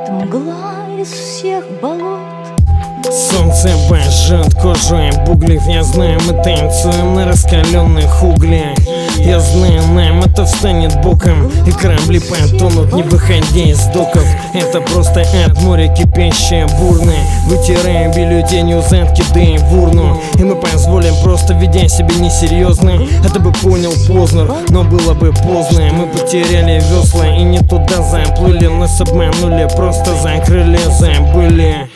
Это мгла из всех болот. Солнце божет кожей буглев. Я знаю, мы танцуем на раскаленных углях. Я знаю, нам это встанет боком, и корабли потонут, не выходя из доков. Это просто ад, море кипящее, бурное. Вытираем бюллетень задки, да и в урну. И мы позволим, просто ведя себя несерьезно. Это бы понял Познер, но было бы поздно. Мы потеряли весла и не туда заплыли. Нас обманули, просто закрыли, забыли.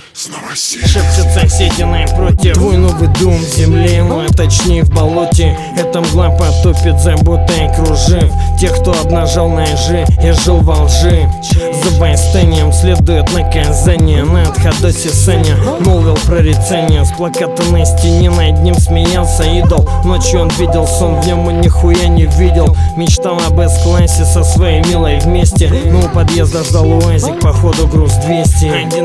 Шепчут соседи напротив: твой новый дом в земле, ну а точнее в болоте. Эта мгла потопит заботой, кружив тех, кто обнажал ножи и жил во лжи. За восстанием следует наказание. На Адхадасе Саня молвил прорицание. С плаката на стене над ним смеялся идол. Ночью он видел сон, в нем он нихуя не видел. Мечтал об С-классе со своей милой вместе, но у подъезда ждал УАЗик, походу груз 200.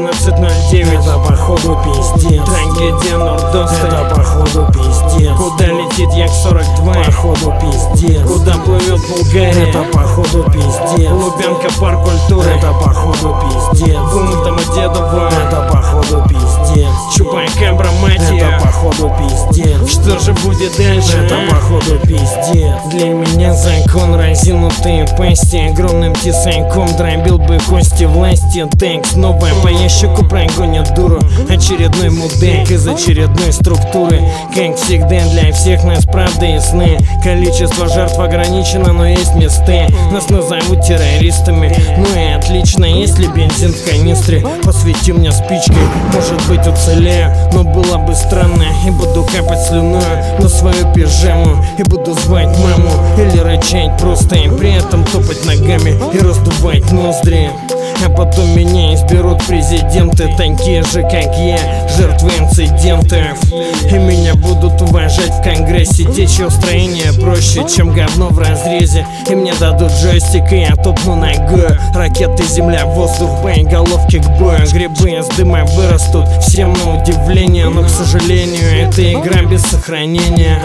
11:09, это походу пиздец. Трагедия Нордоста, это походу пиздец. Куда летит Як-42, походу пиздец. Куда плывет Булгария, это походу пиздец. Лубянка, парк культуры, это походу пиздец. Бум Домодедово, это походу пиздец. Чупакабра Матия, это походу пиздец. Что же будет дальше, это походу пиздец. Для меня закон разинутые пасти. Огромным тесаком дробил бы кости власти. Текст новая по ящику прогонят дуру. Очередной мудак из очередной структуры. Как всегда, для всех нас правда ясны. Количество жертв ограничено, но есть места. Нас назовут террористами, ну и отлично. Если бензин в канистре, посвети мне спичкой, может быть уцелею. Но было бы странно, и буду капать слюной на свою пижаму, и буду звать маму или рычать просто, и при этом топать ногами и раздувать ноздри. А потом меня изберут президенты, такие же, как я, жертвы инцидентов. И меня будут уважать в Конгрессе. Те, чье строение проще, чем говно в разрезе. И мне дадут джойстик, и я топну ногой. Ракеты, земля, воздух, боеголовки к бою. Грибы из дыма вырастут, всем на удивление. Но, к сожалению, это игра без сохранения.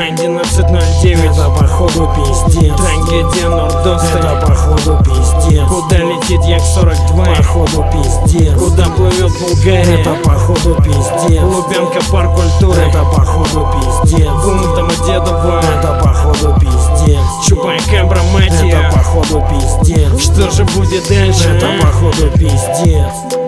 11:09, это походу пиздец. Трагедия Нордоста, это походу пиздец. Куда летит Як-42, походу пиздец. Куда плывет Булгария, это походу пиздец. Лубянка, парк культуры, это походу пиздец. Бум Домодедово, это походу пиздец. Чупакабра Матия, это походу пиздец. Что же будет дальше, это походу пиздец.